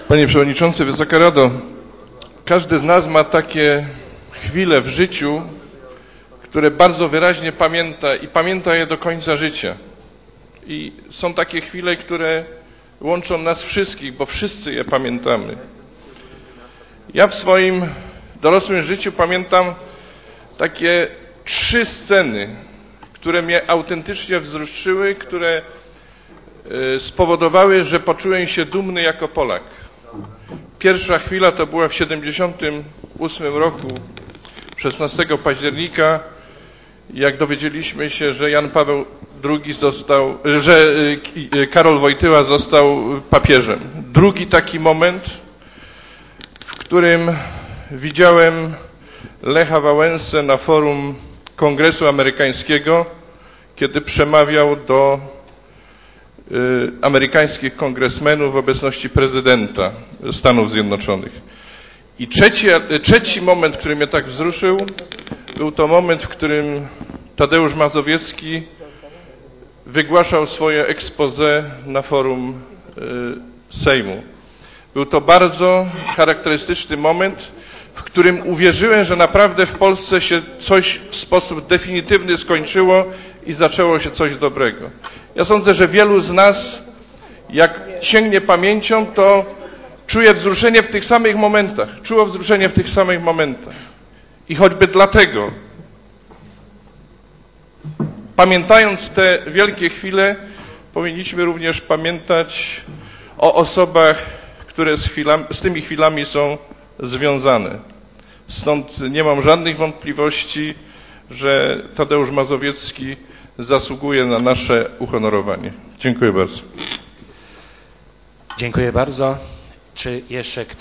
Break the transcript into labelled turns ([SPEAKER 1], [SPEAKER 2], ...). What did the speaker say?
[SPEAKER 1] Panie Przewodniczący, Wysoka Rado, każdy z nas ma takie chwile w życiu, które bardzo wyraźnie pamięta i pamięta je do końca życia. I są takie chwile, które łączą nas wszystkich, bo wszyscy je pamiętamy. Ja w swoim dorosłym życiu pamiętam takie 3 sceny, które mnie autentycznie wzruszyły, które spowodowały, że poczułem się dumny jako Polak. Pierwsza chwila to była w 1978 roku, 16 października, jak dowiedzieliśmy się, że Jan Paweł II że Karol Wojtyła został papieżem. Drugi taki moment, w którym widziałem Lecha Wałęsę na forum Kongresu Amerykańskiego, kiedy przemawiał do amerykańskich kongresmenów w obecności prezydenta Stanów Zjednoczonych. I trzeci moment, który mnie tak wzruszył, był to moment, w którym Tadeusz Mazowiecki wygłaszał swoje exposé na forum Sejmu. Był to bardzo charakterystyczny moment, w którym uwierzyłem, że naprawdę w Polsce się coś w sposób definitywny skończyło i zaczęło się coś dobrego. Ja sądzę, że wielu z nas, jak sięgnie pamięcią, to czuje wzruszenie w tych samych momentach. Czuło wzruszenie w tych samych momentach. I choćby dlatego, pamiętając te wielkie chwile, powinniśmy również pamiętać o osobach, które z tymi chwilami są związane. Stąd nie mam żadnych wątpliwości, że Tadeusz Mazowiecki zasługuje na nasze uhonorowanie. Dziękuję bardzo.
[SPEAKER 2] Dziękuję bardzo. Czy jeszcze ktoś?